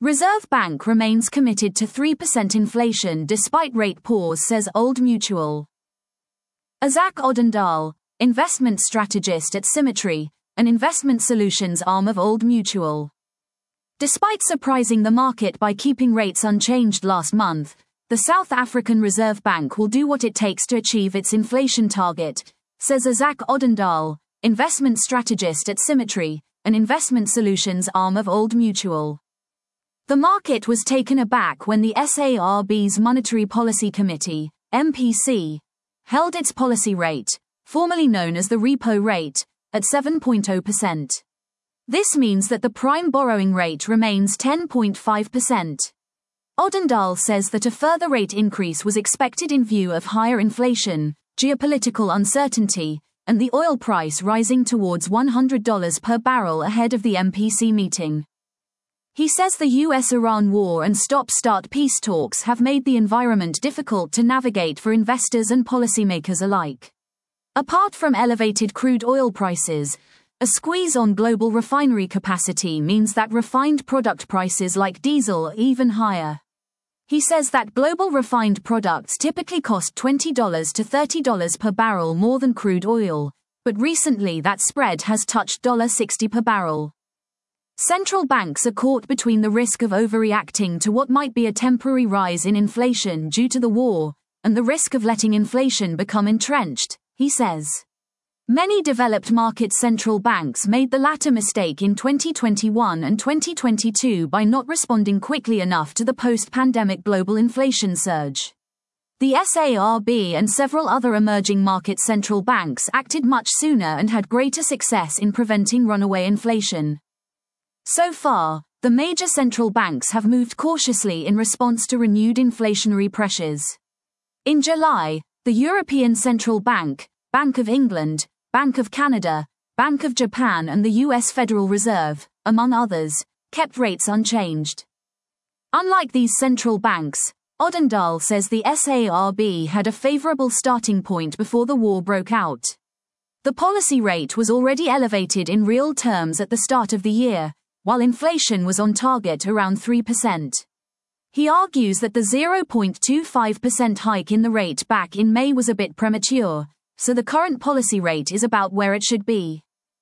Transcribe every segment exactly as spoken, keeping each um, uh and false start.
Reserve Bank remains committed to three percent inflation despite rate pause, says Old Mutual. Isaac Odendaal, investment strategist at Symmetry, an investment solutions arm of Old Mutual. Despite surprising the market by keeping rates unchanged last month, the South African Reserve Bank will do what it takes to achieve its inflation target, says Isaac Odendaal, investment strategist at Symmetry, an investment solutions arm of Old Mutual. The market was taken aback when the S A R B's Monetary Policy Committee, M P C, held its policy rate, formerly known as the repo rate, at seven point zero percent. This means that the prime borrowing rate remains ten point five percent. Odendaal says that a further rate increase was expected in view of higher inflation, geopolitical uncertainty, and the oil price rising towards one hundred dollars per barrel ahead of the M P C meeting. He says the U S Iran war and stop-start peace talks have made the environment difficult to navigate for investors and policymakers alike. Apart from elevated crude oil prices, a squeeze on global refinery capacity means that refined product prices like diesel are even higher. He says that global refined products typically cost twenty to thirty dollars per barrel more than crude oil, but recently that spread has touched sixty dollars per barrel. Central banks are caught between the risk of overreacting to what might be a temporary rise in inflation due to the war, and the risk of letting inflation become entrenched, he says. Many developed market central banks made the latter mistake in twenty twenty-one and twenty twenty-two by not responding quickly enough to the post-pandemic global inflation surge. The S A R B and several other emerging market central banks acted much sooner and had greater success in preventing runaway inflation. So far, the major central banks have moved cautiously in response to renewed inflationary pressures. In July, the European Central Bank, Bank of England, Bank of Canada, Bank of Japan and the U S Federal Reserve, among others, kept rates unchanged. Unlike these central banks, Odendaal says the S A R B had a favorable starting point before the war broke out. The policy rate was already elevated in real terms at the start of the year, while inflation was on target around three percent. He argues that the zero point two five percent hike in the rate back in May was a bit premature, so the current policy rate is about where it should be.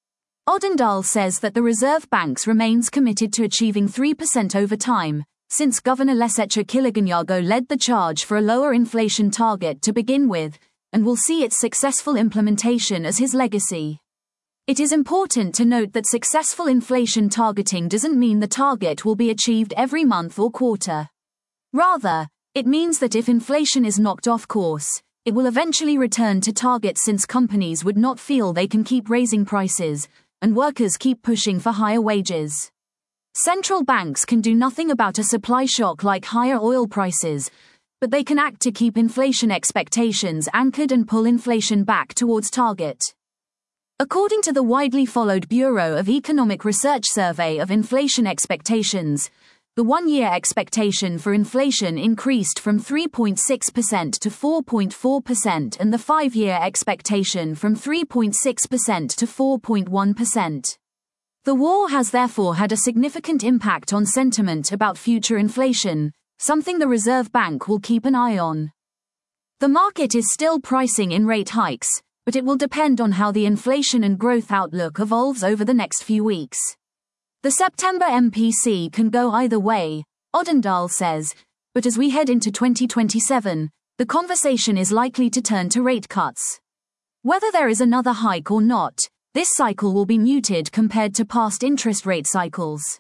Odendaal says that the Reserve Bank remains committed to achieving three percent over time, since Governor Lesetja Kganyago led the charge for a lower inflation target to begin with, and will see its successful implementation as his legacy. It is important to note that successful inflation targeting doesn't mean the target will be achieved every month or quarter. Rather, it means that if inflation is knocked off course, it will eventually return to target since companies would not feel they can keep raising prices, and workers keep pushing for higher wages. Central banks can do nothing about a supply shock like higher oil prices, but they can act to keep inflation expectations anchored and pull inflation back towards target. According to the widely followed Bureau of Economic Research survey of inflation expectations, the one-year expectation for inflation increased from three point six percent to four point four percent and the five-year expectation from three point six percent to four point one percent. The war has therefore had a significant impact on sentiment about future inflation, something the Reserve Bank will keep an eye on. The market is still pricing in rate hikes, but it will depend on how the inflation and growth outlook evolves over the next few weeks. The September M P C can go either way, Odendaal says, but as we head into twenty twenty-seven, the conversation is likely to turn to rate cuts. Whether there is another hike or not, this cycle will be muted compared to past interest rate cycles.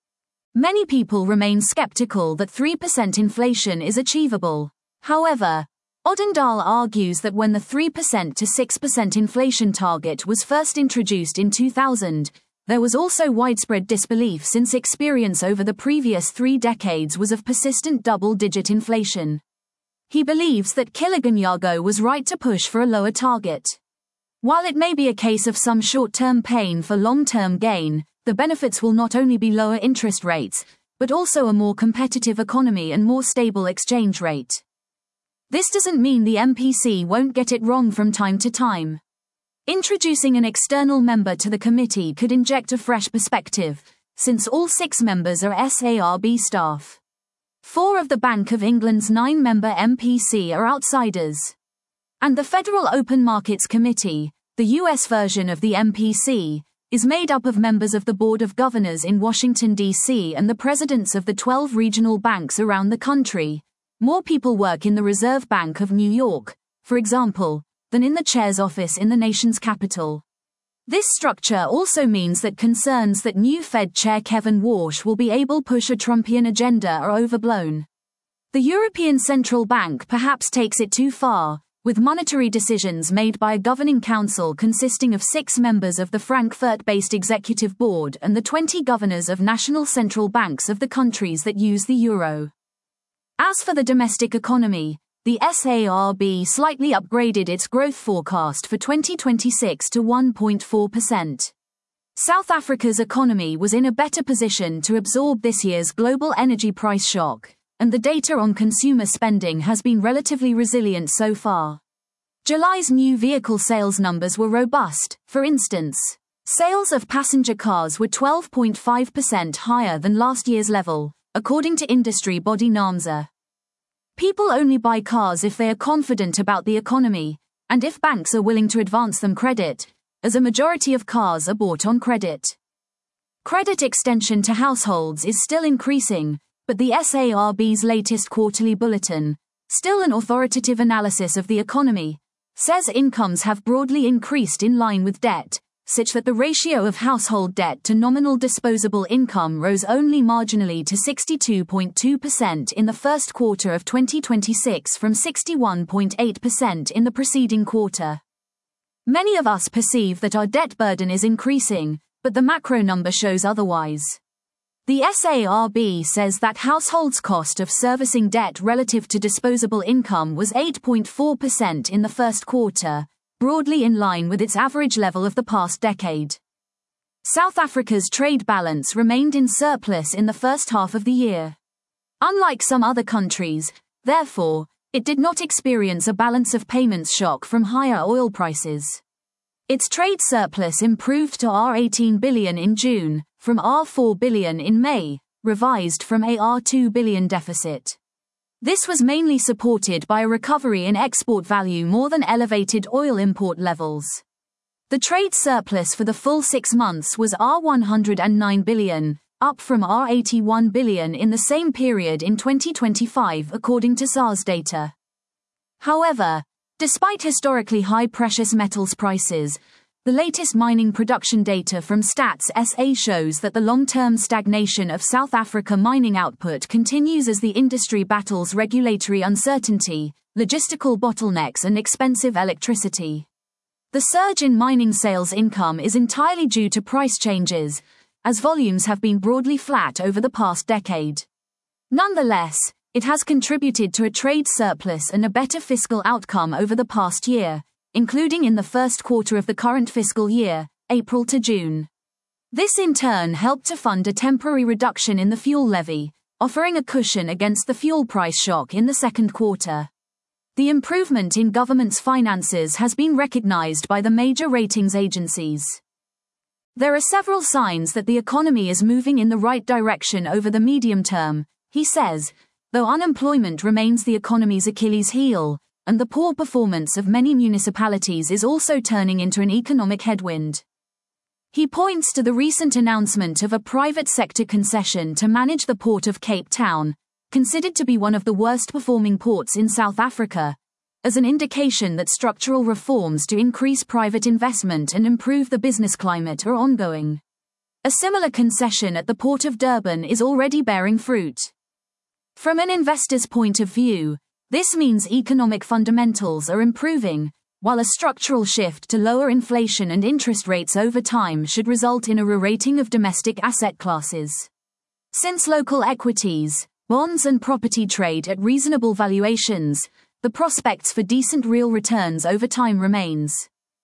Many people remain skeptical that three percent inflation is achievable. However, Odendaal argues that when the three percent to six percent inflation target was first introduced in two thousand, there was also widespread disbelief since experience over the previous three decades was of persistent double-digit inflation. He believes that Kganyago was right to push for a lower target. While it may be a case of some short-term pain for long-term gain, the benefits will not only be lower interest rates, but also a more competitive economy and more stable exchange rate. This doesn't mean the M P C won't get it wrong from time to time. Introducing an external member to the committee could inject a fresh perspective, since all six members are S A R B staff. Four of the Bank of England's nine-member M P C are outsiders. And the Federal Open Markets Committee, the U S version of the M P C, is made up of members of the Board of Governors in Washington, D C and the presidents of the twelve regional banks around the country. More people work in the Reserve Bank of New York, for example, than in the chair's office in the nation's capital. This structure also means that concerns that new Fed Chair Kevin Warsh will be able to push a Trumpian agenda are overblown. The European Central Bank perhaps takes it too far, with monetary decisions made by a governing council consisting of six members of the Frankfurt-based executive board and the twenty governors of national central banks of the countries that use the euro. As for the domestic economy, the S A R B slightly upgraded its growth forecast for twenty twenty-six to one point four percent. South Africa's economy was in a better position to absorb this year's global energy price shock, and the data on consumer spending has been relatively resilient so far. July's new vehicle sales numbers were robust. For instance, sales of passenger cars were twelve point five percent higher than last year's level, according to industry body NAMSA. People only buy cars if they are confident about the economy, and if banks are willing to advance them credit, as a majority of cars are bought on credit. Credit extension to households is still increasing, but the S A R B's latest quarterly bulletin, still an authoritative analysis of the economy, says incomes have broadly increased in line with debt, such that the ratio of household debt to nominal disposable income rose only marginally to sixty-two point two percent in the first quarter of twenty twenty-six from sixty-one point eight percent in the preceding quarter. Many of us perceive that our debt burden is increasing, but the macro number shows otherwise. The S A R B says that households' cost of servicing debt relative to disposable income was eight point four percent in the first quarter, broadly in line with its average level of the past decade. South Africa's trade balance remained in surplus in the first half of the year. Unlike some other countries, therefore, it did not experience a balance of payments shock from higher oil prices. Its trade surplus improved to R eighteen billion in June, from R four billion in May, revised from a R two billion deficit. This was mainly supported by a recovery in export value more than elevated oil import levels. The trade surplus for the full six months was R one hundred nine billion, up from R eighty-one billion in the same period in twenty twenty-five according to S A R's data. However, despite historically high precious metals prices, the latest mining production data from Stats S A shows that the long-term stagnation of South Africa mining output continues as the industry battles regulatory uncertainty, logistical bottlenecks and expensive electricity. The surge in mining sales income is entirely due to price changes, as volumes have been broadly flat over the past decade. Nonetheless, it has contributed to a trade surplus and a better fiscal outcome over the past year, including in the first quarter of the current fiscal year, April to June. This in turn helped to fund a temporary reduction in the fuel levy, offering a cushion against the fuel price shock in the second quarter. The improvement in government's finances has been recognized by the major ratings agencies. There are several signs that the economy is moving in the right direction over the medium term, he says, though unemployment remains the economy's Achilles heel, and the poor performance of many municipalities is also turning into an economic headwind. He points to the recent announcement of a private sector concession to manage the port of Cape Town, considered to be one of the worst-performing ports in South Africa, as an indication that structural reforms to increase private investment and improve the business climate are ongoing. A similar concession at the Port of Durban is already bearing fruit. From an investor's point of view, this means economic fundamentals are improving, while a structural shift to lower inflation and interest rates over time should result in a re-rating of domestic asset classes. Since local equities, bonds and property trade at reasonable valuations, the prospects for decent real returns over time remains.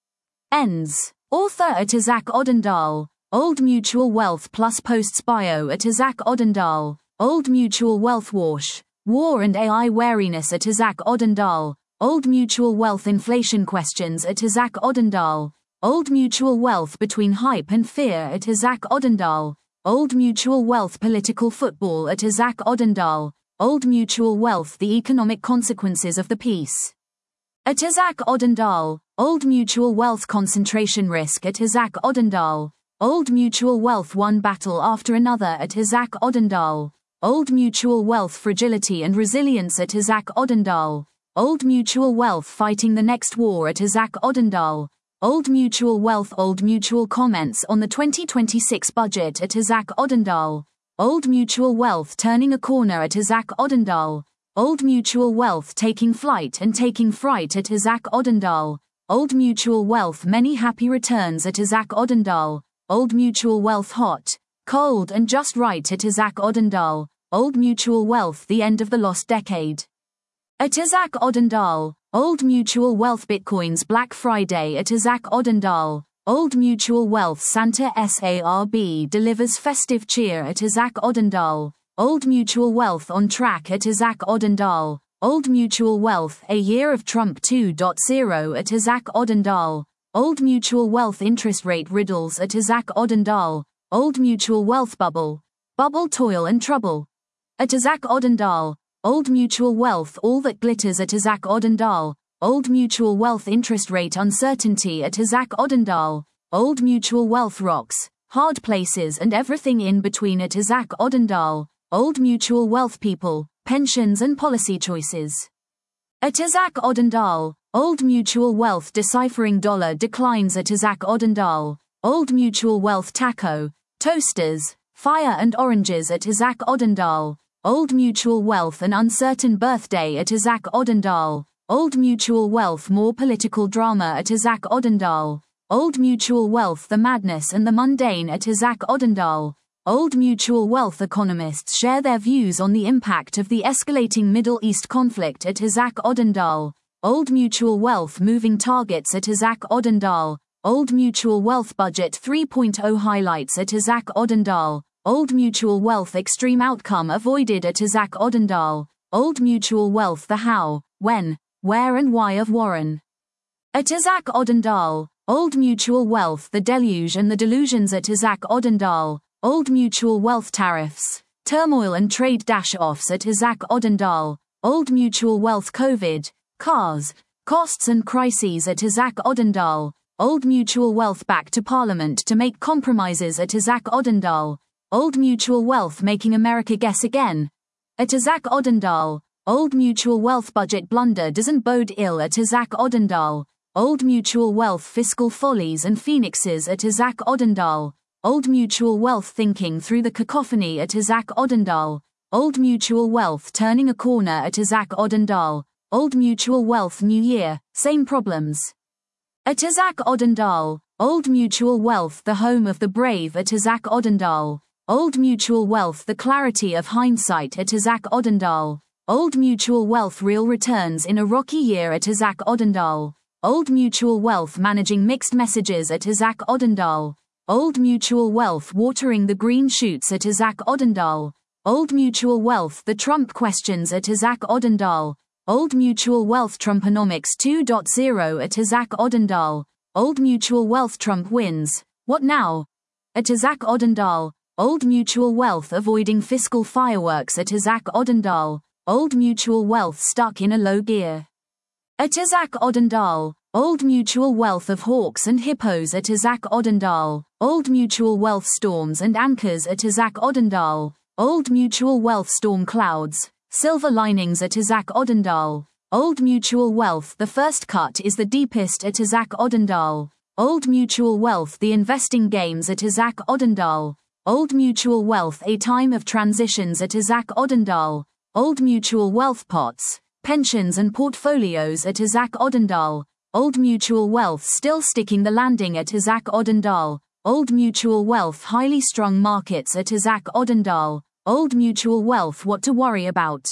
Ends. Author at Isaac Odendaal, Old Mutual Wealth plus posts bio at Isaac Odendaal, Old Mutual Wealth Warsh. War and A I wariness at Isaac Odendaal, Old Mutual Wealth inflation questions at Isaac Odendaal, Old Mutual Wealth between hype and fear at Isaac Odendaal, Old Mutual Wealth Political Football at Isaac Odendaal, Old Mutual Wealth The Economic Consequences of the Peace. At Isaac Odendaal, Old Mutual Wealth Concentration Risk at Isaac Odendaal, Old Mutual Wealth One Battle After Another at Isaac Odendaal, Old Mutual Wealth Fragility and Resilience at Isaac Odendaal, Old Mutual Wealth Fighting the Next War at Isaac Odendaal, Old Mutual Wealth Old Mutual Comments on the twenty twenty-six Budget at Isaac Odendaal, Old Mutual Wealth Turning a Corner at Isaac Odendaal, Old Mutual Wealth Taking Flight and Taking Fright at Isaac Odendaal, Old Mutual Wealth Many Happy Returns at Isaac Odendaal, Old Mutual Wealth Hot, Cold and Just Right at Isaac Odendaal, Old Mutual Wealth The End of the Lost Decade. At Isaac Odendaal, Old Mutual Wealth Bitcoin's Black Friday at Isaac Odendaal, Old Mutual Wealth Santa SARB delivers festive cheer at Isaac Odendaal, Old Mutual Wealth on track at Isaac Odendaal, Old Mutual Wealth A Year of Trump two point oh at Isaac Odendaal, Old Mutual Wealth Interest Rate Riddles at Isaac Odendaal, Old Mutual Wealth Bubble, Bubble Toil and Trouble. At Isaac Odendaal, Old Mutual Wealth All That Glitters at Isaac Odendaal, Old Mutual Wealth Interest Rate Uncertainty at Isaac Odendaal, Old Mutual Wealth Rocks, Hard Places and Everything in Between at Isaac Odendaal, Old Mutual Wealth People, Pensions and Policy Choices. At Isaac Odendaal, Old Mutual Wealth Deciphering Dollar Declines at Isaac Odendaal, Old Mutual Wealth Taco, Toasters, Fire and Oranges at Isaac Odendaal, Old Mutual Wealth An Uncertain Birthday at Isaac Odendaal, Old Mutual Wealth More Political Drama at Isaac Odendaal, Old Mutual Wealth The Madness and the Mundane at Isaac Odendaal, Old Mutual Wealth Economists share their views on the impact of the escalating Middle East conflict at Isaac Odendaal, Old Mutual Wealth Moving Targets at Isaac Odendaal, Old Mutual Wealth Budget three point oh Highlights at Isaac Odendaal, Old Mutual Wealth Extreme Outcome Avoided at Isaac Odendaal, Old Mutual Wealth The How, When, Where and Why of Warren. At Isaac Odendaal, Old Mutual Wealth The Deluge and the Delusions at Isaac Odendaal, Old Mutual Wealth Tariffs, Turmoil and Trade Dash-Offs at Isaac Odendaal, Old Mutual Wealth COVID, Cars, Costs and Crises at Isaac Odendaal, Old Mutual Wealth Back to Parliament to Make Compromises at Isaac Odendaal, Old Mutual Wealth Making America Guess Again. At Isaac Odendaal, Old Mutual Wealth Budget Blunder Doesn't Bode Ill at Isaac Odendaal, Old Mutual Wealth Fiscal Follies and Phoenixes at Isaac Odendaal, Old Mutual Wealth Thinking Through the Cacophony at Isaac Odendaal, Old Mutual Wealth Turning a Corner at Isaac Odendaal, Old Mutual Wealth New Year, Same Problems. At Isaac Odendaal, Old Mutual Wealth The Home of the Brave at Isaac Odendaal, Old Mutual Wealth The Clarity of Hindsight at Isaac Odendaal, Old Mutual Wealth Real Returns in a Rocky Year at Isaac Odendaal, Old Mutual Wealth Managing Mixed Messages at Isaac Odendaal, Old Mutual Wealth Watering the Green Shoots at Isaac Odendaal, Old Mutual Wealth The Trump Questions at Isaac Odendaal, Old Mutual Wealth Trumponomics two point oh at Isaac Odendaal, Old Mutual Wealth Trump Wins, What Now? At Isaac Odendaal, Old Mutual Wealth Avoiding Fiscal Fireworks at Isaac Odendaal, Old Mutual Wealth Stuck in a Low Gear. At Isaac Odendaal, Old Mutual Wealth of Hawks and Hippos at Isaac Odendaal, Old Mutual Wealth Storms and Anchors at Isaac Odendaal, Old Mutual Wealth Storm Clouds, Silver Linings at Isaac Odendaal, Old Mutual Wealth The First Cut is the Deepest at Isaac Odendaal, Old Mutual Wealth The Investing Games at Isaac Odendaal, Old Mutual Wealth A Time of Transitions at Isaac Odendaal, Old Mutual Wealth Pots, Pensions and Portfolios at Isaac Odendaal, Old Mutual Wealth Still Sticking the Landing at Isaac Odendaal, Old Mutual Wealth Highly Strung Markets at Isaac Odendaal, Old Mutual Wealth What to Worry About.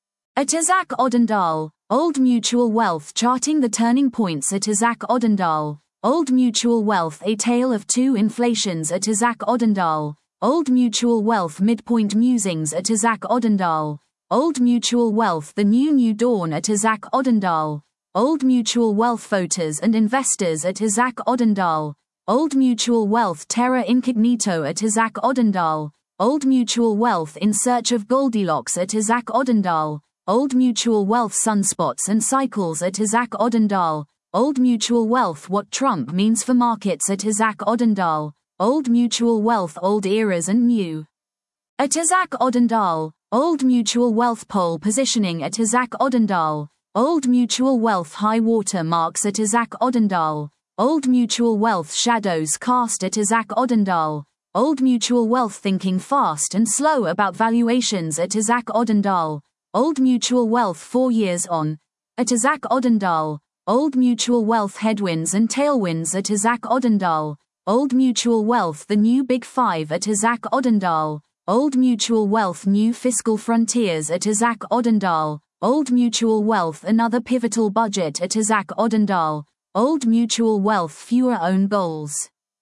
At Isaac Odendaal, Old Mutual Wealth Charting the Turning Points at Isaac Odendaal, Old Mutual Wealth A Tale of Two Inflations at Isaac Odendaal, Old Mutual Wealth Midpoint Musings at Isaac Odendaal, Old Mutual Wealth The New New Dawn at Isaac Odendaal, Old Mutual Wealth Voters and Investors at Isaac Odendaal, Old Mutual Wealth Terra Incognito at Isaac Odendahl. Old Mutual Wealth In Search of Goldilocks at Isaac Odendahl. Old Mutual Wealth Sunspots and Cycles at Isaac Odendahl. Old Mutual Wealth What Trump Means for Markets at Isaac Odendahl. Old Mutual Wealth Old Eras and New at Isaac Odendahl. Old Mutual Wealth Pole Positioning at Isaac Odendahl. Old Mutual Wealth High Water Marks at Isaac Odendahl. Old Mutual Wealth Shadows Cast at Isaac Odendahl. Old Mutual Wealth Thinking Fast and Slow About Valuations at Isaac Odendahl. Old Mutual Wealth Four Years On at Isaac Odendahl. Old Mutual Wealth Headwinds and Tailwinds at Isaac Odendahl. Old Mutual Wealth The New Big Five at Isaac Odendahl. Old Mutual Wealth New Fiscal Frontiers at Isaac Odendahl. Old Mutual Wealth Another Pivotal Budget at Isaac Odendahl. Old Mutual Wealth Fewer Own Goals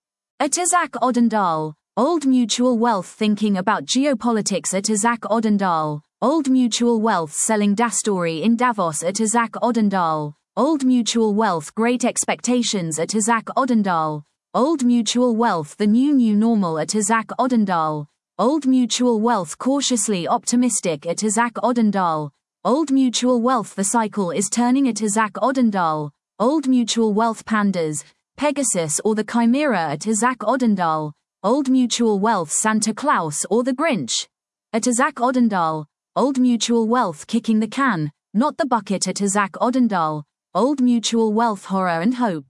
at Isaac Odendahl. Old Mutual Wealth Thinking About Geopolitics at Isaac Odendahl. Old Mutual Wealth Selling Dastory in Davos at Isaac Odendahl. Old Mutual Wealth Great Expectations at Isaac Odendahl. Old Mutual Wealth The New New Normal at Isaac Odendahl. Old Mutual Wealth Cautiously Optimistic at Isaac Odendahl. Old Mutual Wealth The Cycle Is Turning at Isaac Odendahl. Old Mutual Wealth Pandas, Pegasus or the Chimera at Isaac Odendahl. Old Mutual Wealth Santa Claus or the Grinch at Isaac Odendahl. Old Mutual Wealth Kicking the Can, Not the Bucket at Isaac Odendahl. Old Mutual Wealth Horror and Hope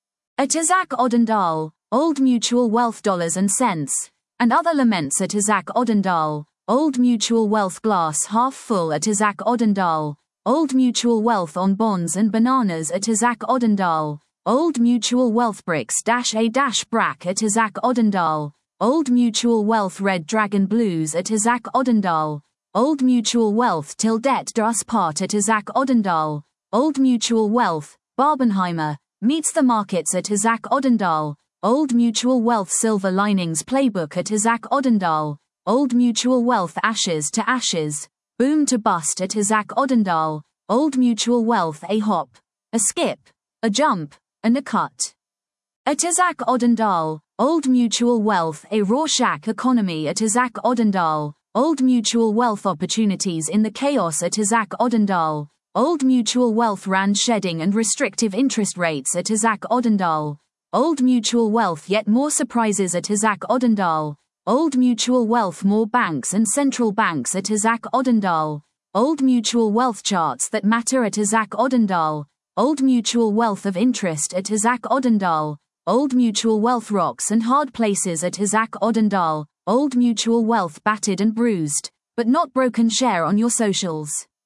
at Isaac Odendahl. Old Mutual Wealth Dollars and Cents and Other Laments at Isaac Odendahl. Old Mutual Wealth Glass Half Full at Isaac Odendahl. Old Mutual Wealth On Bonds and Bananas at Isaac Odendahl. Old Mutual Wealth Bricks Dash A Dash Brack at Isaac Odendahl. Old Mutual Wealth Red Dragon Blues at Isaac Odendahl. Old Mutual Wealth Till Debt Do Us Part at Isaac Odendahl. Old Mutual Wealth Barbenheimer Meets the Markets at Isaac Odendahl. Old Mutual Wealth Silver Linings Playbook at Isaac Odendahl. Old Mutual Wealth Ashes to Ashes, Boom to Bust at Isaac Odendahl. Old Mutual Wealth A Hop, a Skip, a Jump, and a Cut at Isaac Odendahl. Old Mutual Wealth A Rorschach Economy at Isaac Odendahl. Old Mutual Wealth Opportunities in the Chaos at Isaac Odendahl. Old Mutual Wealth Rand Shedding and Restrictive Interest Rates at Isaac Odendahl. Old Mutual Wealth Yet More Surprises at Isaac Odendahl. Old Mutual Wealth More Banks and Central Banks at Isaac Odendahl. Old Mutual Wealth Charts That Matter at Isaac Odendahl. Old Mutual Wealth of Interest at Isaac Odendahl. Old Mutual Wealth Rocks and Hard Places at Isaac Odendahl. Old Mutual Wealth Battered and Bruised, but not broken. Share on your socials.